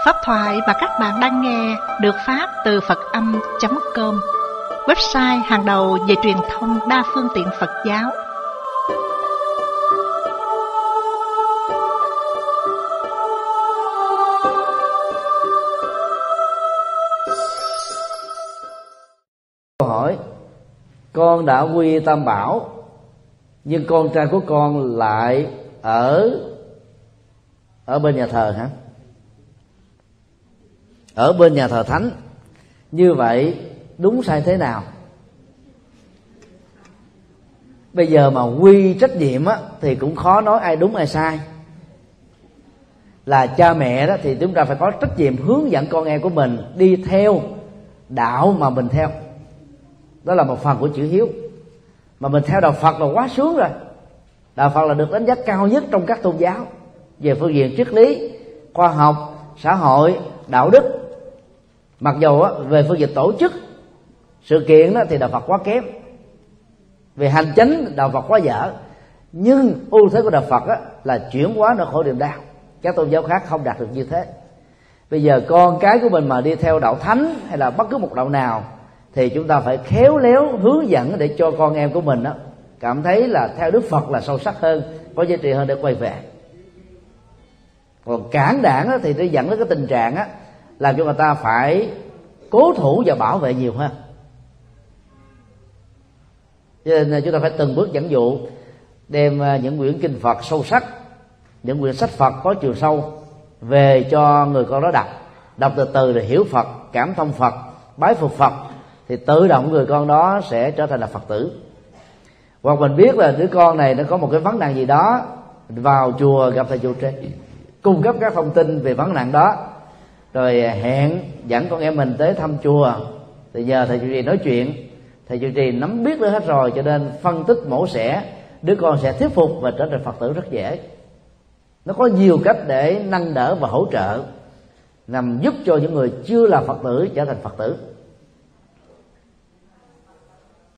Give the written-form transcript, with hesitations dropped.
Pháp thoại mà các bạn đang nghe được phát từ Phật-âm.com, website hàng đầu về truyền thông đa phương tiện Phật giáo. Câu hỏi: con đã quy Tam Bảo, nhưng con trai của con lại ở bên nhà thờ hả? Ở bên nhà thờ thánh. Như vậy đúng sai thế nào? Bây giờ mà quy trách nhiệm á, thì cũng khó nói ai đúng ai sai. Là cha mẹ đó thì chúng ta phải có trách nhiệm hướng dẫn con em của mình đi theo đạo mà mình theo. Đó là một phần của chữ hiếu. Mà mình theo đạo Phật là quá sướng rồi. Đạo Phật là được đánh giá cao nhất trong các tôn giáo về phương diện triết lý, khoa học, xã hội, đạo đức. Mặc dù về phương diện tổ chức sự kiện đó thì đạo Phật quá kém, về hành chánh đạo Phật quá dở. Nhưng ưu thế của đạo Phật là chuyển hóa nỗi khổ niềm đau. Các tôn giáo khác không đạt được như thế. Bây giờ con cái của mình mà đi theo đạo thánh hay là bất cứ một đạo nào thì chúng ta phải khéo léo hướng dẫn để cho con em của mình cảm thấy là theo Đức Phật là sâu sắc hơn, có giá trị hơn để quay về. Còn cản đảng thì nó dẫn đến cái tình trạng làm cho người ta phải cố thủ và bảo vệ nhiều hơn. Cho nên chúng ta phải từng bước dẫn dụ, đem những quyển kinh Phật sâu sắc, những quyển sách Phật có chiều sâu về cho người con đó đọc từ từ để hiểu Phật, cảm thông Phật, bái phục Phật, thì tự động người con đó sẽ trở thành là Phật tử. Hoặc mình biết là đứa con này nó có một cái vấn nạn gì đó, vào chùa gặp thầy trụ trì, cung cấp các thông tin về vấn nạn đó, rồi hẹn dẫn con em mình tới thăm chùa, thì nhờ thầy trụ trì nói chuyện. Thầy trụ trì nắm biết được hết rồi, cho nên phân tích mổ xẻ, đứa con sẽ thuyết phục và trở thành Phật tử rất dễ. Nó có nhiều cách để nâng đỡ và hỗ trợ, nhằm giúp cho những người chưa là Phật tử trở thành Phật tử.